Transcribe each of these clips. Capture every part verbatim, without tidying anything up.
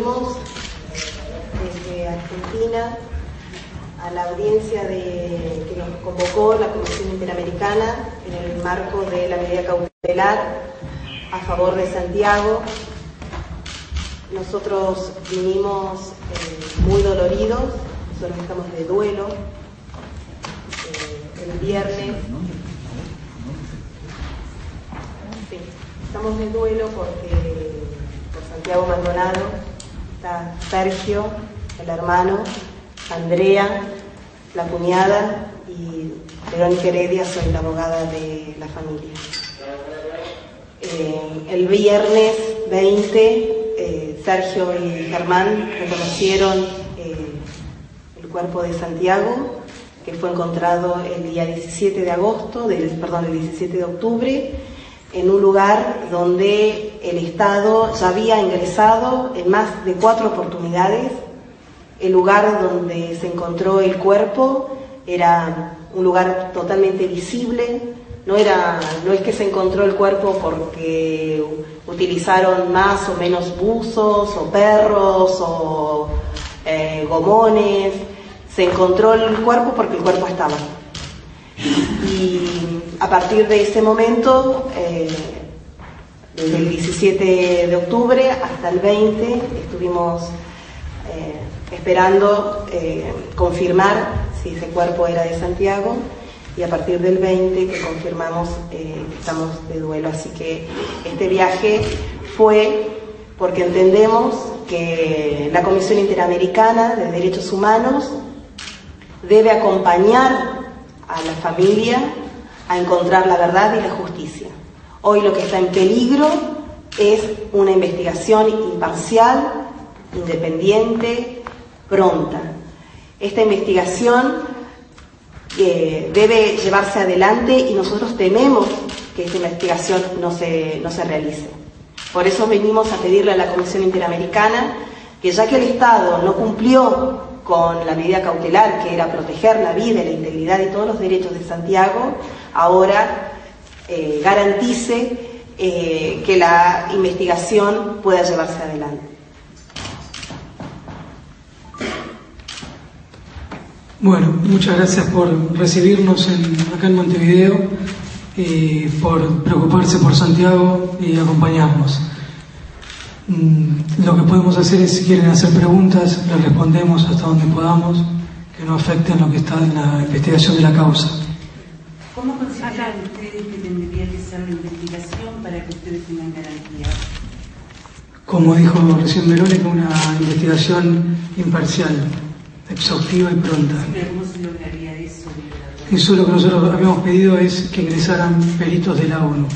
venimos desde Argentina a la audiencia de, que nos convocó la Comisión Interamericana en el marco de la medida cautelar a favor de Santiago. Nosotros vinimos eh, muy doloridos, nosotros estamos de duelo. Eh, el viernes sí, estamos de duelo porque por Santiago Maldonado está Sergio, el hermano, Andrea, la cuñada, y Verónica Heredia, soy la abogada de la familia. Eh, el viernes veinte, eh, Sergio y Germán reconocieron eh, el cuerpo de Santiago, que fue encontrado el día diecisiete de agosto, del, perdón, el diecisiete de octubre, en un lugar donde el Estado ya había ingresado en más de cuatro oportunidades. El lugar donde se encontró el cuerpo era un lugar totalmente visible. No, era, no es que se encontró el cuerpo porque utilizaron más o menos buzos o perros o eh, gomones. Se encontró el cuerpo porque el cuerpo estaba. Y a partir de ese momento, eh, desde el diecisiete de octubre hasta el veinte, estuvimos eh, esperando eh, confirmar si ese cuerpo era de Santiago, y a partir del veinte que confirmamos eh, estamos de duelo. Así que este viaje fue porque entendemos que la Comisión Interamericana de Derechos Humanos debe acompañar a la familia a encontrar la verdad y la justicia. Hoy lo que está en peligro es una investigación imparcial, independiente, pronta. Esta investigación eh, debe llevarse adelante y nosotros tememos que esta investigación no se, no se realice. Por eso venimos a pedirle a la Comisión Interamericana que, ya que el Estado no cumplió con la medida cautelar, que era proteger la vida, la integridad y todos los derechos de Santiago, ahora eh, garantice eh, que la investigación pueda llevarse adelante. Bueno, muchas gracias por recibirnos en, acá en Montevideo, y por preocuparse por Santiago y acompañarnos. Lo que podemos hacer es, si quieren hacer preguntas, les respondemos hasta donde podamos, que no afecten lo que está en la investigación de la causa. ¿Cómo consideran ustedes que tendría que ser la investigación para que ustedes tengan garantía? Como dijo recién Verónica, una investigación imparcial, exhaustiva y pronta. ¿Pero cómo se lograría eso? Eso lo que nosotros habíamos pedido es que ingresaran peritos de la ONU.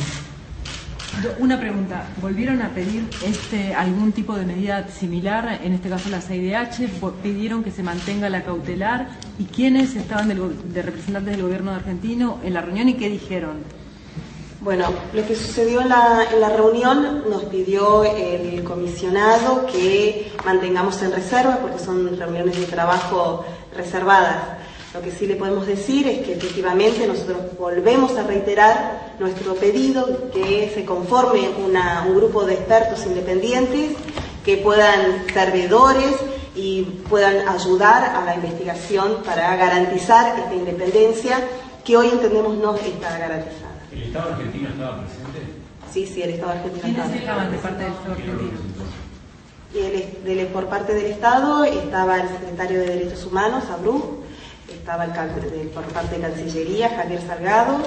Una pregunta, ¿volvieron a pedir este algún tipo de medida similar, en este caso la C I D H? ¿Pidieron que se mantenga la cautelar? ¿Y quiénes estaban del, de representantes del gobierno argentino en la reunión y qué dijeron? Bueno, lo que sucedió en la, en la reunión, nos pidió el comisionado que mantengamos en reserva, porque son reuniones de trabajo reservadas. Lo que sí le podemos decir es que efectivamente nosotros volvemos a reiterar nuestro pedido, que se conforme una, un grupo de expertos independientes que puedan ser veedores y puedan ayudar a la investigación para garantizar esta independencia que hoy entendemos no está garantizada. ¿El Estado argentino estaba presente? Sí, sí, el Estado argentino ¿Quiénes estaba estaban de parte del Estado argentino? Y el, del, por parte del Estado estaba el secretario de Derechos Humanos, Abrú, estaba el, el, por parte de Cancillería, Javier Salgado,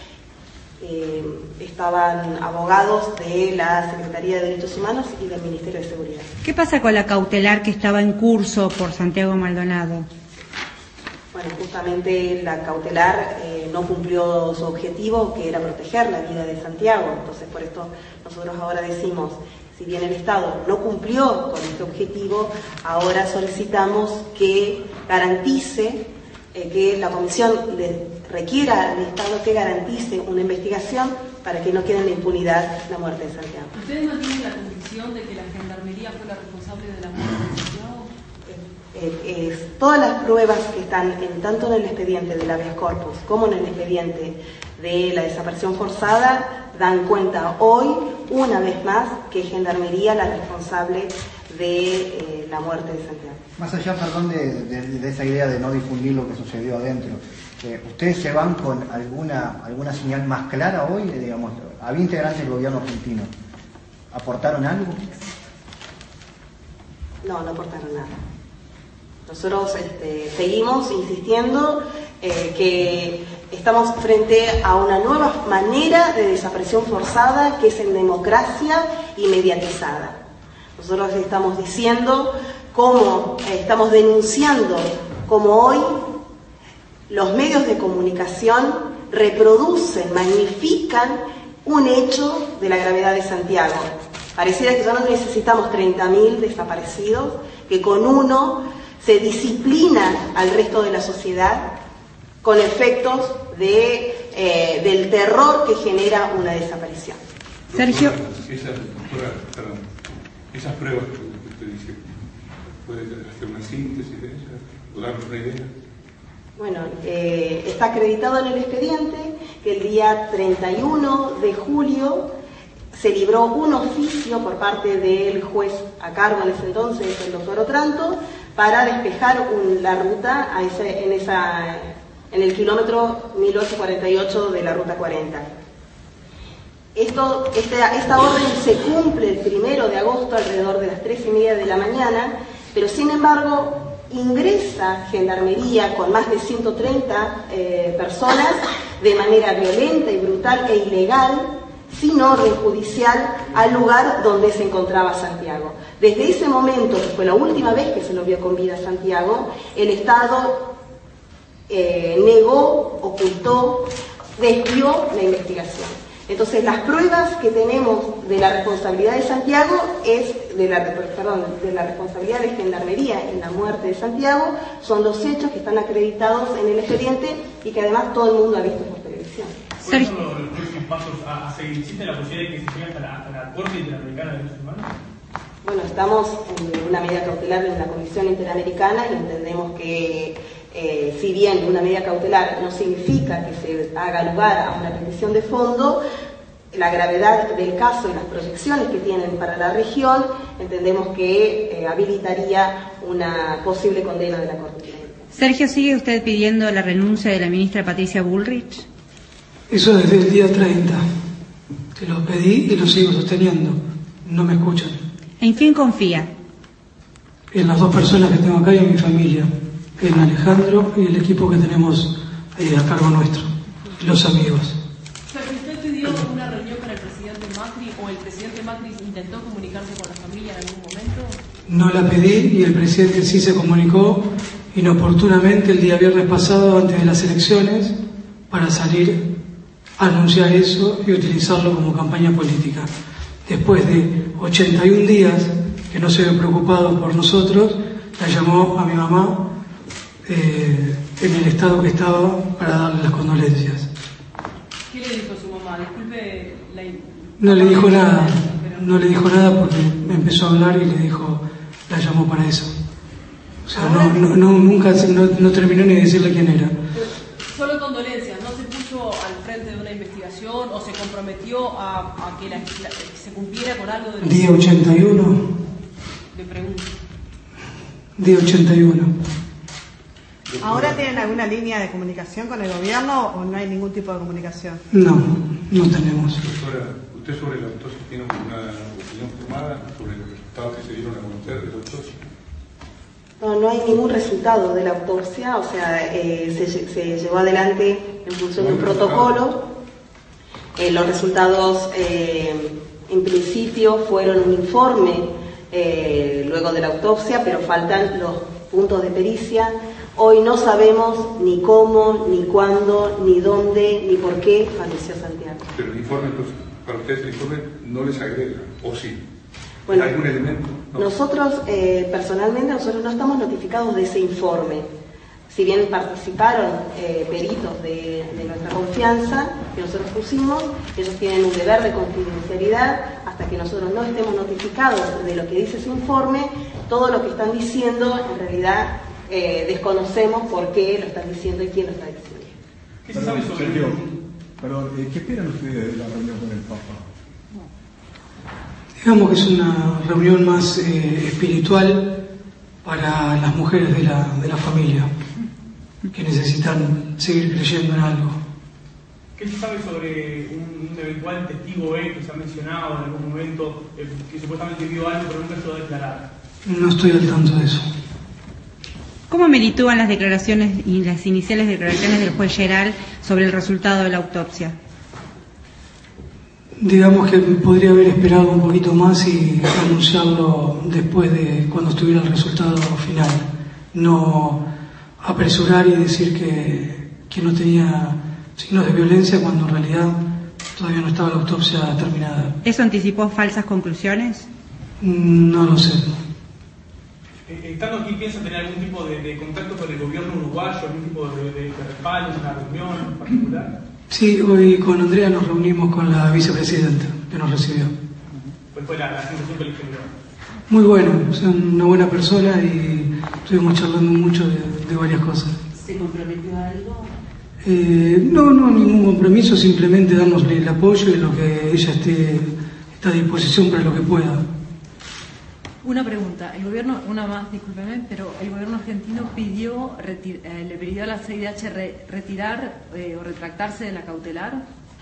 eh, estaban abogados de la Secretaría de Derechos Humanos y del Ministerio de Seguridad. ¿Qué pasa con la cautelar que estaba en curso por Santiago Maldonado? Bueno, justamente la cautelar eh, no cumplió su objetivo, que era proteger la vida de Santiago. Entonces, por esto nosotros ahora decimos, si bien el Estado no cumplió con este objetivo, ahora solicitamos que garantice, eh, que la Comisión le requiera al Estado que garantice una investigación para que no quede en la impunidad la muerte de Santiago. ¿Ustedes no tienen la convicción de que la Gendarmería fue la responsable de la muerte de Santiago? Eh, es, todas las pruebas que están en, tanto en el expediente del habeas corpus como en el expediente de la desaparición forzada dan cuenta hoy, una vez más, que es Gendarmería la responsable de eh, la muerte de Santiago. Más allá, perdón, de, de, de esa idea de no difundir lo que sucedió adentro, eh, ¿ustedes se van con alguna alguna señal más clara hoy? Eh, digamos, había integrantes del gobierno argentino. ¿Aportaron algo? No, no aportaron nada. Nosotros este, seguimos insistiendo eh, que estamos frente a una nueva manera de desaparición forzada que es en democracia y mediatizada. Nosotros estamos diciendo cómo, eh, estamos denunciando cómo hoy los medios de comunicación reproducen, magnifican un hecho de la gravedad de Santiago. Pareciera que ya no necesitamos treinta mil desaparecidos, que con uno se disciplina al resto de la sociedad con efectos de, eh, del terror que genera una desaparición. Sergio. Esa, doctora, perdón, esas pruebas que usted dice, ¿puede hacer una síntesis de ellas o darnos una idea? Bueno, eh, está acreditado en el expediente que el día treinta y uno de julio se libró un oficio por parte del juez a cargo en ese entonces, el doctor Otranto, para despejar un, la ruta a ese, en, esa, en el kilómetro mil ochocientos cuarenta y ocho de la ruta cuarenta. Esto, esta, esta orden se cumple el primero de agosto alrededor de las tres y media de la mañana, pero sin embargo ingresa Gendarmería con más de ciento treinta eh, personas de manera violenta y brutal e ilegal, sin orden judicial, al lugar donde se encontraba Santiago. Desde ese momento, que fue la última vez que se lo vio con vida a Santiago, el Estado eh, negó, ocultó, desvió la investigación. Entonces, las pruebas que tenemos de la responsabilidad de Santiago es de la, perdón, de la responsabilidad de Gendarmería en la muerte de Santiago, son los hechos que están acreditados en el expediente y que además todo el mundo ha visto por televisión. ¿Cuáles son los próximos pasos a, a seguir? ¿Existe la posibilidad de que se llegue hasta la, hasta la Corte Interamericana de Derechos Humanos? Bueno, estamos en una medida cautelar en la Comisión Interamericana y entendemos que eh, si bien una medida cautelar no significa que se haga lugar a una petición de fondo, la gravedad del caso y las proyecciones que tienen para la región, entendemos que eh, habilitaría una posible condena de la Corte Interamericana. Sergio, ¿sigue usted pidiendo la renuncia de la ministra Patricia Bullrich? Eso desde el día treinta, que lo pedí y lo sigo sosteniendo. No me escuchan. ¿En quién confía? En las dos personas que tengo acá y en mi familia, en Alejandro y el equipo que tenemos eh, a cargo nuestro, los amigos. ¿Usted pidió una reunión con el presidente Macri o el presidente Macri intentó comunicarse con la familia en algún momento? No la pedí y el presidente sí se comunicó inoportunamente el día viernes pasado antes de las elecciones para salir a anunciar eso y utilizarlo como campaña política. Después de ochenta y un días que no se ve preocupado por nosotros, la llamó a mi mamá eh, en el estado que estaba para darle las condolencias. ¿Qué le dijo su mamá? Disculpe la... No le dijo nada, no le dijo nada porque me empezó a hablar y le dijo, la llamó para eso. O sea, no, no, no, nunca no, no terminó ni de decirle quién era. Solo condolencias, ¿no se puso al frente de una investigación o se comprometió a, a que, la, la, que se cumpliera con algo de... Día ochenta y uno. Le pregunto. Día ochenta y uno. ¿Ahora tienen alguna línea de comunicación con el gobierno o no hay ningún tipo de comunicación? No, no tenemos. Doctora, ¿usted sobre la autopsia tiene una opinión formada sobre los resultados que se dieron a conocer de la autopsia? No, no hay ningún resultado de la autopsia, o sea, eh, se, se llevó adelante en función de un protocolo. Eh, los resultados, eh, en principio, fueron un informe eh, luego de la autopsia, pero faltan los puntos de pericia. Hoy no sabemos ni cómo, ni cuándo, ni dónde, ni por qué falleció Santiago. Pero el informe, entonces, para ustedes el informe no les agrega, ¿o sí? Bueno, ¿algún elemento? No. Nosotros, eh, personalmente, nosotros no estamos notificados de ese informe. Si bien participaron eh, peritos de, de nuestra confianza que nosotros pusimos, ellos tienen un deber de confidencialidad. Hasta que nosotros no estemos notificados de lo que dice ese informe, todo lo que están diciendo, en realidad, eh, desconocemos por qué lo están diciendo y quién lo está diciendo. ¿Qué se sabe sobre Sergio, perdón, ¿qué esperan ustedes de la reunión con el Papa? Digamos que es una reunión más eh, espiritual para las mujeres de la, de la familia, que necesitan seguir creyendo en algo. ¿Qué se sabe sobre un, un eventual testigo B que se ha mencionado en algún momento, eh, que supuestamente vio algo pero nunca se va a declarar? No estoy al tanto de eso. ¿Cómo meritúan las declaraciones y las iniciales declaraciones del juez Geral sobre el resultado de la autopsia? Digamos que podría haber esperado un poquito más y anunciarlo después de cuando estuviera el resultado final. No apresurar y decir que, que no tenía signos de violencia cuando en realidad todavía no estaba la autopsia terminada. ¿Eso anticipó falsas conclusiones? No lo sé. Estando aquí, ¿piensa tener algún tipo de, de contacto con el gobierno uruguayo, algún tipo de, de, de respaldo, una reunión en particular? Sí, hoy con Andrea nos reunimos con la vicepresidenta que nos recibió. ¿Cuál fue la, la sensación que le generó? Muy bueno, es una buena persona y estuvimos charlando mucho de, de varias cosas. ¿Se comprometió a algo? Eh, no, no, ningún compromiso, simplemente darnosle el apoyo y lo que ella esté está a disposición para lo que pueda. Una pregunta, el gobierno, una más, discúlpeme, pero el gobierno argentino pidió, retir, eh, le pidió a la C I D H re, retirar eh, o retractarse de la cautelar.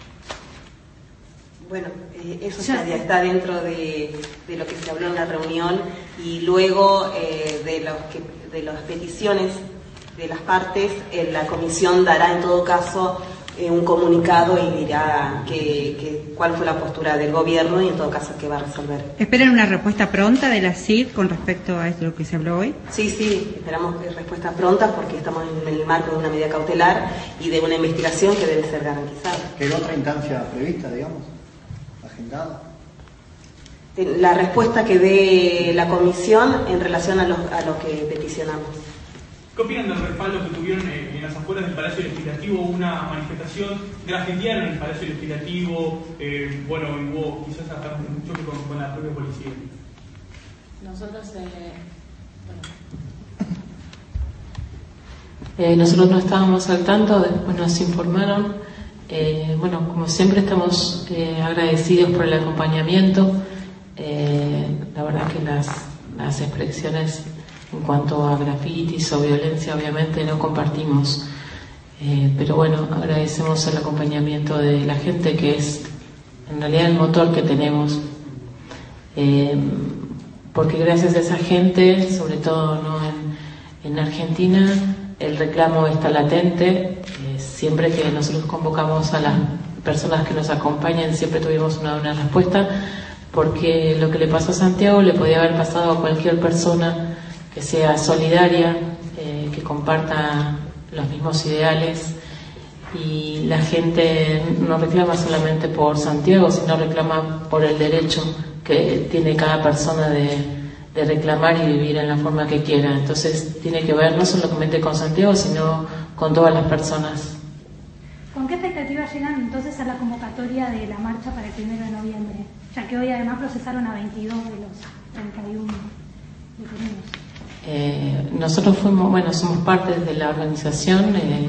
Bueno, eh, eso ya, ya está dentro de, de lo que se habló en la reunión y luego eh, de, los que, de las peticiones de las partes, eh, la comisión dará en todo caso eh, un comunicado y dirá que, que, cuál fue la postura del gobierno y en todo caso qué va a resolver. ¿Esperan una respuesta pronta de la C I D con respecto a esto que se habló hoy? Sí, sí, esperamos respuestas prontas porque estamos en el marco de una medida cautelar y de una investigación que debe ser garantizada. ¿Quedó otra instancia prevista, digamos, agendada? La respuesta que dé la comisión en relación a, los, a lo que peticionamos. ¿Qué opinan del respaldo que tuvieron en las afueras del Palacio Legislativo? Hubo una manifestación, grafitearon el Palacio Legislativo, eh, bueno, hubo quizás hasta un choque con, con la propia policía. Nosotros, eh, bueno. eh, nosotros no estábamos al tanto, después nos informaron. Eh, bueno, como siempre estamos eh, agradecidos por el acompañamiento. Eh, la verdad que las, las expresiones en cuanto a grafitis o violencia obviamente no compartimos, eh, pero bueno, agradecemos el acompañamiento de la gente que es en realidad el motor que tenemos, eh, porque gracias a esa gente, sobre todo ¿no? en, en Argentina, el reclamo está latente. Eh, siempre que nosotros convocamos a las personas que nos acompañan siempre tuvimos una buena respuesta, porque lo que le pasó a Santiago le podía haber pasado a cualquier persona que sea solidaria, eh, que comparta los mismos ideales, y la gente no reclama solamente por Santiago, sino reclama por el derecho que tiene cada persona de, de reclamar y vivir en la forma que quiera. Entonces tiene que ver no solamente con Santiago, sino con todas las personas. ¿Con qué expectativa llegan entonces a la convocatoria de la marcha para el primero de noviembre? Ya que hoy además procesaron a veintidós de los treinta y uno detenidos. Eh, nosotros fuimos, bueno, somos parte de la organización. Eh,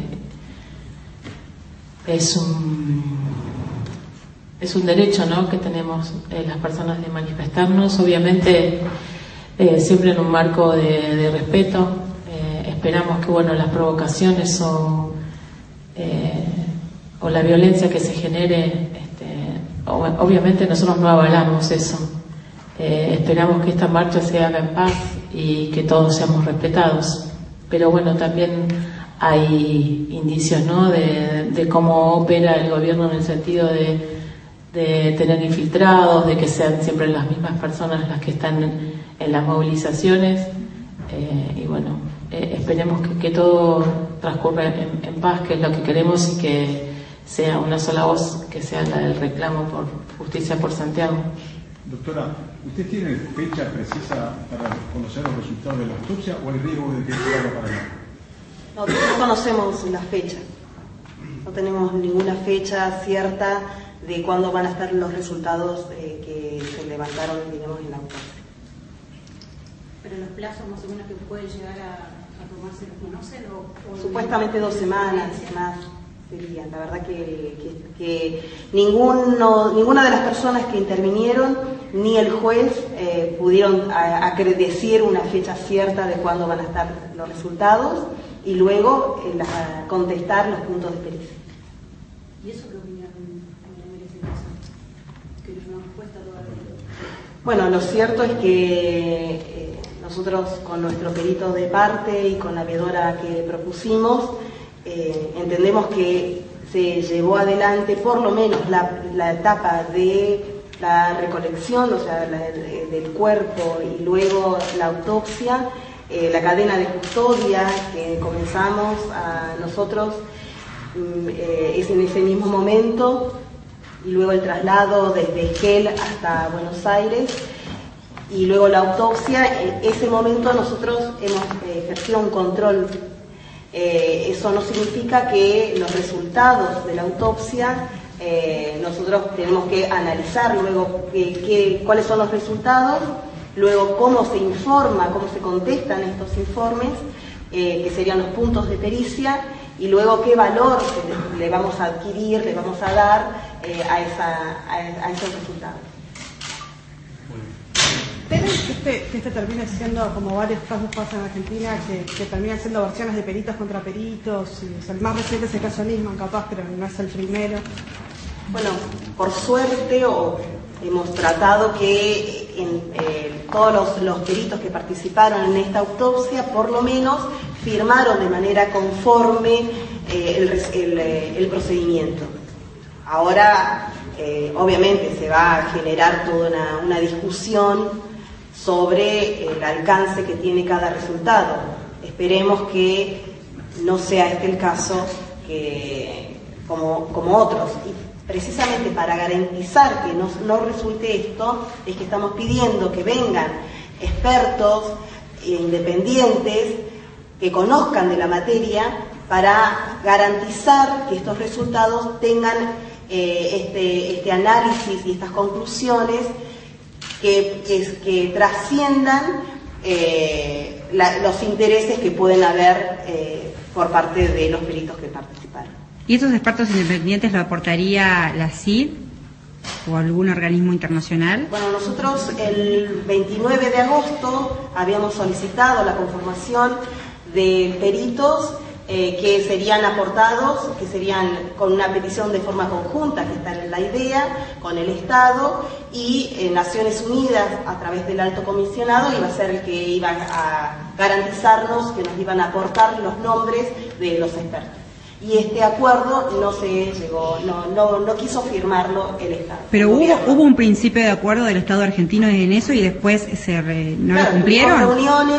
es un es un derecho, ¿no?, que tenemos eh, las personas de manifestarnos, obviamente eh, siempre en un marco de, de respeto. Eh, esperamos que, bueno, las provocaciones o eh, o la violencia que se genere, este, obviamente nosotros no avalamos eso. Eh, esperamos que esta marcha se haga en paz y que todos seamos respetados, pero bueno, también hay indicios, ¿no?, de, de cómo opera el gobierno en el sentido de, de tener infiltrados, de que sean siempre las mismas personas las que están en, en las movilizaciones, eh, y bueno, eh, esperemos que, que todo transcurra en, en paz, que es lo que queremos, y que sea una sola voz, que sea la del reclamo por justicia por Santiago. Doctora, ¿usted tiene fecha precisa para conocer los resultados de la autopsia o hay riesgo de que se haga para allá? No, no conocemos la fecha. No tenemos ninguna fecha cierta de cuándo van a estar los resultados eh, que se levantaron, digamos, en la autopsia. Pero los plazos más o menos que pueden llegar a, a tomarse los conocen o, o supuestamente dos semanas más serían. La verdad que, que, que ninguno, ninguna de las personas que intervinieron ni el juez eh, pudieron a, a decir una fecha cierta de cuándo van a estar los resultados y luego eh, la, contestar los puntos de pericia. ¿Y eso qué opinión merece eso? Que no nos cuesta todavía. Bueno, lo cierto es que eh, nosotros con nuestro perito de parte y con la veedora que propusimos, eh, entendemos que se llevó adelante por lo menos la, la etapa de la recolección, o sea, la, de, del cuerpo y luego la autopsia, eh, la cadena de custodia que comenzamos a nosotros eh, es en ese mismo momento, y luego el traslado desde Esquel hasta Buenos Aires, y luego la autopsia. En ese momento nosotros hemos eh, ejercido un control. Eh, eso no significa que los resultados de la autopsia eh, nosotros tenemos que analizar luego que, que, cuáles son los resultados, luego cómo se informa, cómo se contestan estos informes, eh, que serían los puntos de pericia, y luego qué valor le, le vamos a adquirir, le vamos a dar eh, a, esa, a, a esos resultados. ¿Temen que este, que este termine siendo, como varios casos pasan en Argentina, que, que terminan siendo versiones de peritos contra peritos? Y, o sea, el más reciente es el caso Nisman, capaz, pero no es el primero. Bueno, por suerte o hemos tratado que en, eh, todos los, los peritos que participaron en esta autopsia, por lo menos, firmaron de manera conforme eh, el, el, el procedimiento. Ahora, eh, obviamente, se va a generar toda una, una discusión sobre el alcance que tiene cada resultado. Esperemos que no sea este el caso que, como, como otros. Y precisamente para garantizar que no, no resulte esto, es que estamos pidiendo que vengan expertos e independientes que conozcan de la materia para garantizar que estos resultados tengan eh, este, este análisis y estas conclusiones que, que, que trasciendan eh, la, los intereses que pueden haber eh, por parte de los peritos que participaron. ¿Y estos expertos independientes lo aportaría la C I D o algún organismo internacional? Bueno, nosotros el veintinueve de agosto habíamos solicitado la conformación de peritos eh, que serían aportados, que serían con una petición de forma conjunta, que está en la idea, con el Estado, y eh, Naciones Unidas, a través del Alto Comisionado, iba a ser el que iba a garantizarnos que nos iban a aportar los nombres de los expertos. Y este acuerdo no se llegó, no, no, no quiso firmarlo el Estado. Pero hubo, hubo un principio de acuerdo del Estado argentino en eso y después se re, no claro, lo cumplieron. Tuvimos reuniones,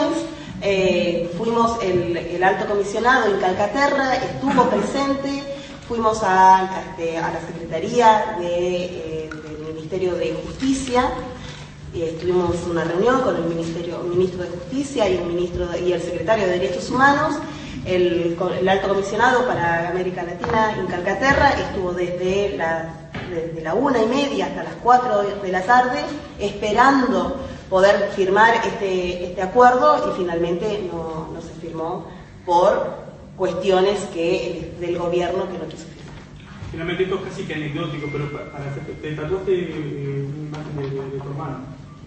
eh, fuimos el, el Alto Comisionado en Calcaterra, estuvo presente, fuimos a, a, a la Secretaría de, eh, del Ministerio de Justicia, y tuvimos una reunión con el Ministerio, ministro de Justicia y el, ministro de, y el Secretario de Derechos Humanos. El, el Alto Comisionado para América Latina en Calcaterra estuvo desde la, desde la una y media hasta las cuatro de la tarde esperando poder firmar este, este acuerdo, y finalmente no, no se firmó por cuestiones que del gobierno que no quiso firmar. Finalmente esto es casi que anecdótico, pero para, para te tatuaste eh, una imagen de, de, de tu hermano.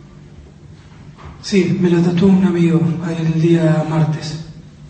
Sí, me lo tatuó un amigo el día martes.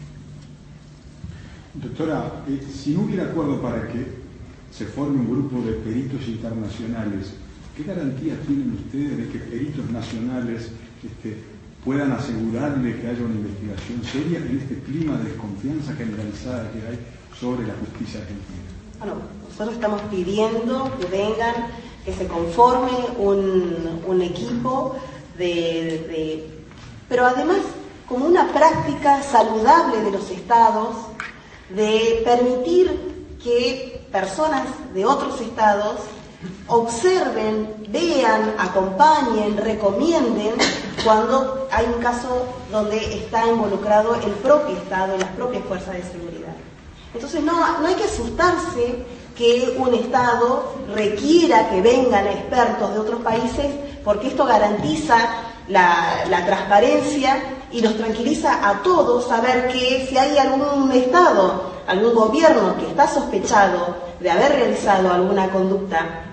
Doctora, eh, si no hubiera acuerdo para que se forme un grupo de peritos internacionales, ¿qué garantías tienen ustedes de que peritos nacionales este, puedan asegurarle que haya una investigación seria en este clima de desconfianza generalizada que hay sobre la justicia argentina? Bueno, nosotros estamos pidiendo que vengan, que se conforme un, un equipo de, de... pero además como una práctica saludable de los estados, de permitir que personas de otros estados observen, vean, acompañen, recomienden cuando hay un caso donde está involucrado el propio Estado y las propias fuerzas de seguridad. Entonces no, no hay que asustarse que un Estado requiera que vengan expertos de otros países, porque esto garantiza la, la transparencia y nos tranquiliza a todos saber que si hay algún Estado, algún gobierno que está sospechado de haber realizado alguna conducta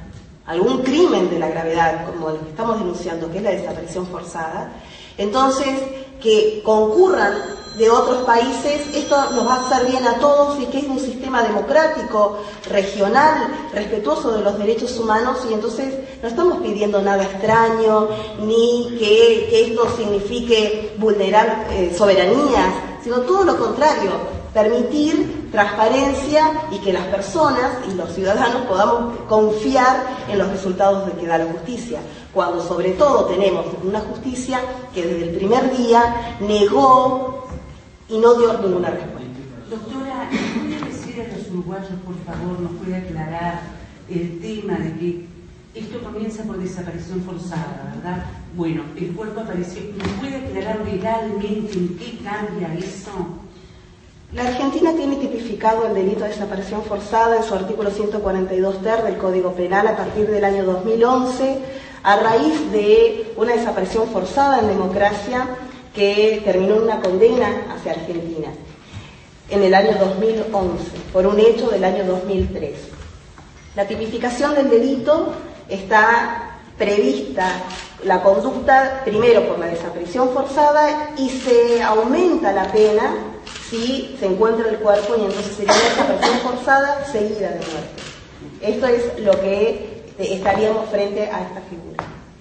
algún crimen de la gravedad, como el que estamos denunciando, que es la desaparición forzada, entonces que concurran de otros países, esto nos va a hacer bien a todos, y que es un sistema democrático, regional, respetuoso de los derechos humanos, y entonces no estamos pidiendo nada extraño, ni que, que esto signifique vulnerar eh, soberanías, sino todo lo contrario, permitir transparencia y que las personas y los ciudadanos podamos confiar en los resultados de que da la justicia, cuando sobre todo tenemos una justicia que desde el primer día negó y no dio ninguna respuesta. Doctora, ¿puede decir a los uruguayos, por favor, nos puede aclarar el tema de que esto comienza por desaparición forzada, ¿verdad? Bueno, el cuerpo apareció. ¿Nos puede aclarar legalmente en qué cambia eso? La Argentina tiene tipificado el delito de desaparición forzada en su artículo ciento cuarenta y dos ter del Código Penal a partir del año dos mil once, a raíz de una desaparición forzada en democracia que terminó en una condena hacia Argentina en el año dos mil once, por un hecho del año dos mil tres. La tipificación del delito está prevista, la conducta, primero por la desaparición forzada, y se aumenta la pena si se encuentra el cuerpo, y entonces sería una desaparición forzada seguida de muerte. Esto es lo que estaríamos frente a esta figura.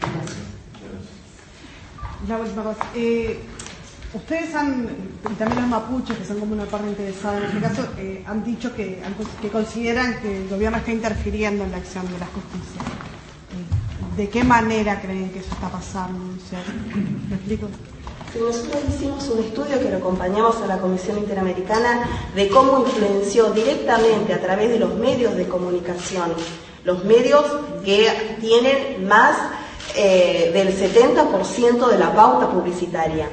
La última cosa. Eh, ustedes han, y también los mapuches, que son como una parte interesada en este caso, eh, han dicho que, que consideran que el gobierno está interfiriendo en la acción de la justicia. Eh, ¿De qué manera creen que eso está pasando? O sea, ¿me explico? Sí, nosotros hicimos un estudio que lo acompañamos a la Comisión Interamericana de cómo influenció directamente a través de los medios de comunicación, los medios que tienen más Eh, del setenta por ciento de la pauta publicitaria.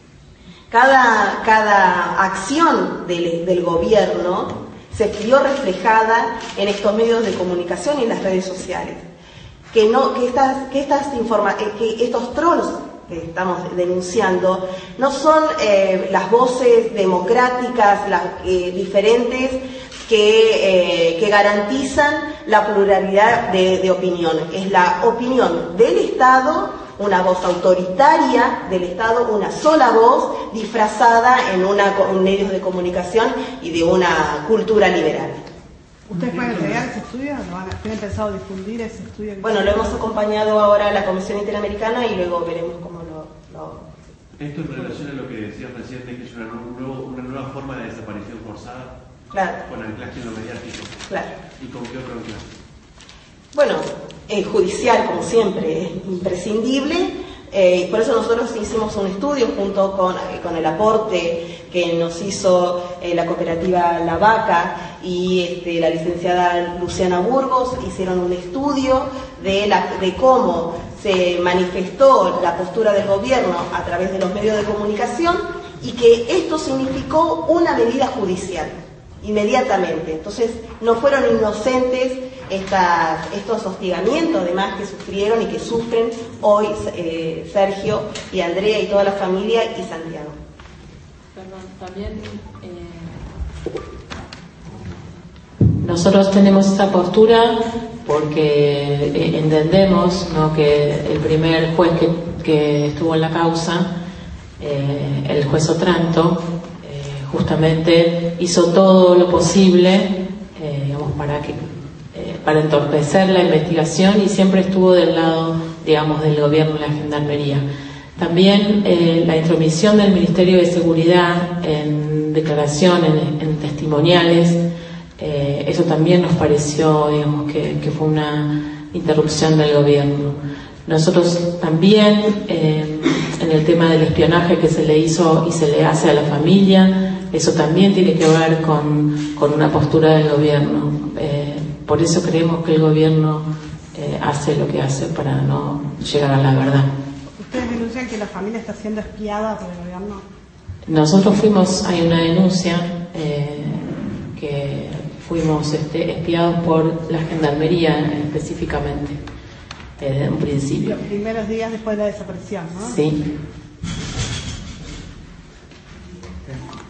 Cada, cada acción del, del gobierno se vio reflejada en estos medios de comunicación y en las redes sociales. Que, no, que, estas, que, estas informa que estos trolls que estamos denunciando no son eh, las voces democráticas, las eh, diferentes, que, eh, que garantizan la pluralidad de, de opinión. Es la opinión del Estado, una voz autoritaria del Estado, una sola voz disfrazada en, una, en medios de comunicación y de una cultura liberal. ¿Ustedes pueden entregar ese estudio? ¿Tienen pensado difundir ese estudio? Bueno, lo hemos acompañado ahora a la Comisión Interamericana y luego veremos cómo lo... lo... Esto en relación a lo que decías recién, que es una, nuevo, una nueva forma de desaparición forzada. Claro. Con anclaje en lo mediático. Claro. ¿Y con qué otro anclaje? Bueno, el judicial, como siempre, es imprescindible. Eh, por eso nosotros hicimos un estudio junto con, eh, con el aporte que nos hizo eh, la cooperativa La Vaca y este, la licenciada Luciana Burgos. Hicieron un estudio de, la, de cómo se manifestó la postura del gobierno a través de los medios de comunicación, y que esto significó una medida judicial inmediatamente. Entonces no fueron inocentes estas, estos hostigamientos además que sufrieron y que sufren hoy eh, Sergio y Andrea y toda la familia y Santiago. Perdón, también eh, nosotros tenemos esa postura porque eh, entendemos, ¿no?, que el primer juez que, que estuvo en la causa, eh, el juez Otranto, justamente hizo todo lo posible eh, digamos, para que eh, para entorpecer la investigación, y siempre estuvo del lado, digamos, del gobierno y la gendarmería. También eh, la intromisión del Ministerio de Seguridad en declaraciones, en, en testimoniales, eh, eso también nos pareció, digamos, que, que fue una interrupción del gobierno. Nosotros también eh, en el tema del espionaje que se le hizo y se le hace a la familia, eso también tiene que ver con, con una postura del gobierno. Eh, por eso creemos que el gobierno eh, hace lo que hace para no llegar a la verdad. ¿Ustedes denuncian que la familia está siendo espiada por el gobierno? Nosotros fuimos, hay una denuncia eh, que fuimos este, espiados por la gendarmería específicamente, desde un principio. Los primeros días después de la desaparición, ¿no? Sí.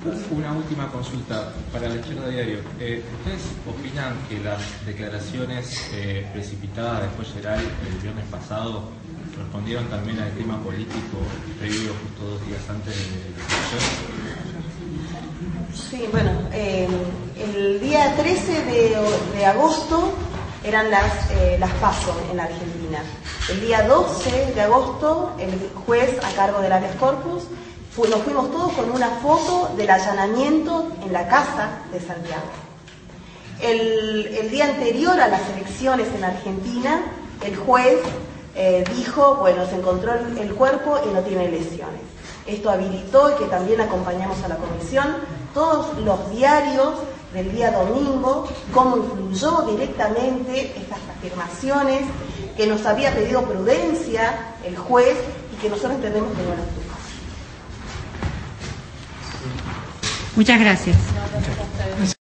Una última consulta para la izquierda diario. Eh, ¿Ustedes opinan que las declaraciones eh, precipitadas de juez Geral el viernes pasado respondieron también al clima político previo justo dos días antes de la elección? Sí, bueno, eh, el día trece de, de agosto eran las, eh, las PASO en Argentina. El día doce de agosto, el juez a cargo del habeas corpus, fu, nos fuimos todos con una foto del allanamiento en la casa de Santiago. El, el día anterior a las elecciones en Argentina, el juez eh, dijo, bueno, se encontró el, el cuerpo y no tiene lesiones. Esto habilitó, y que también acompañamos a la comisión, todos los diarios del día domingo, cómo influyó directamente estas afirmaciones que nos había pedido prudencia el juez y que nosotros entendemos que no las tuvo. Muchas gracias.